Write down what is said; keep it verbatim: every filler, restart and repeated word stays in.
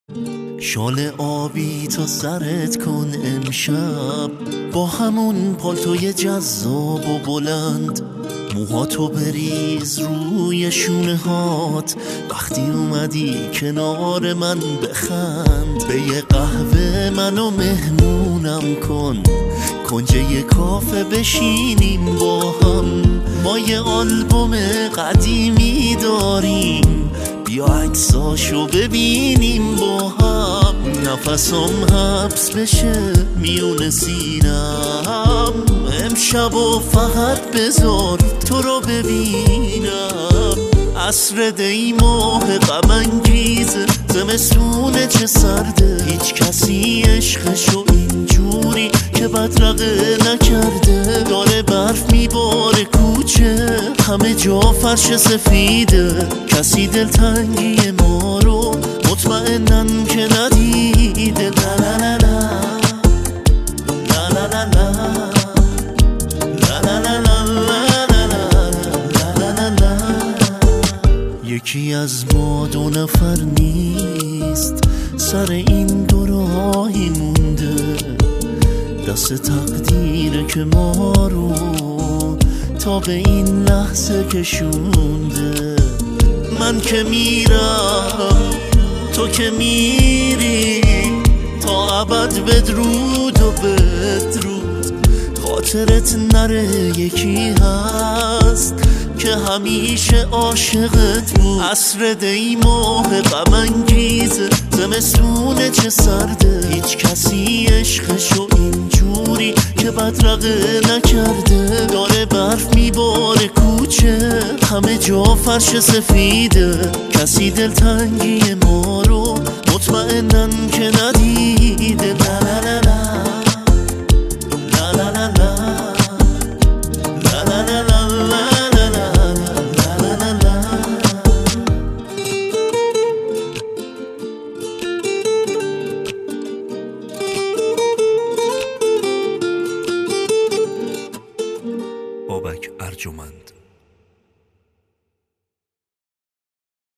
شال آبی تا سرت کن امشب، با همون پالتوی جذاب و بلند، موهاتو بریز روی شونه هات، وقتی اومدی کنار من بخند. به یه قهوه منو مهمونم کن، کنج یه کافه بشینیم با هم، ما یه آلبوم قدیمی داریم، بیا عکساشو ببینیم با هم. نفسم حبس بشه میون سینم، امشب و فقط بذار تو رو ببینم. عصر دی ماه غم انگیزه، زمستونه چه سرده، هیچ کسی عشقشو اینجوری که بدرقه نکرده. داره برف میباره کوچه، همه جا فرش سفیده، کسی دلتنگی ما رو مطمئنن که ندیده. لا لا لا لا لا لا لا لا لا لا لا. یکی از ما دو نفر نیست، سر این دو راهی مونده، دست تقدیره که ما رو تا به این لحظه کشونده. من که میرم تو که میری، تا ابد بدرود و بدرود. خاطرت نره یکی هست که همیشه عاشقت بود. عصر دی ماه غم انگیزه، زمستونه چه سرده، هیچ کسی عشقشو اینجوری که بدرقه نکرده. داره برف میباره کوچه، همه جا فرش سفیده، کسی دلتنگی ما رو مطمئنن که ندیده. لا لا لا لا لا لا لا لا لا لا. بابک ارجمند.